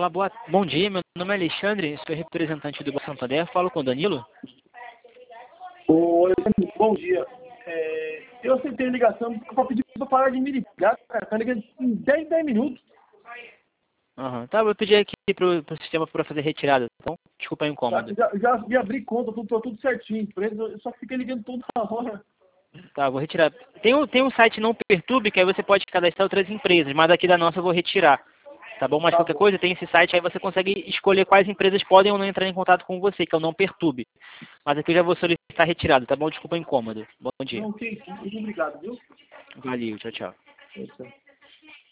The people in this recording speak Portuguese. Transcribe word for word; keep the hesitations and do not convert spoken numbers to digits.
Olá, boa, bom dia, meu nome é Alexandre, sou representante do Banco Santander, falo com o Danilo. Oi, bom dia. É, eu aceitei a ligação para pedir para parar de me ligar, cara. Tá ligando em dez, dez minutos. Uhum. Tá, eu pedi aqui pro, pro sistema para fazer retirada, então desculpa o Tá? incômodo. Já, já me abri conta, tudo, tudo certinho. Eu só fiquei ligando toda hora. Tá, vou retirar. Tem um, tem um site Não Perturbe, que aí você pode cadastrar outras empresas, mas aqui da nossa eu vou retirar. Tá bom? Mas Tá qualquer bom. coisa, tem esse site, aí você consegue escolher quais empresas podem ou não entrar em contato com você, que é o Não Perturbe. Mas aqui eu já vou solicitar retirado, tá bom? Desculpa o incômodo. Bom dia. Não, ok, muito obrigado, viu? Valeu, tchau, tchau. Tchau, tchau.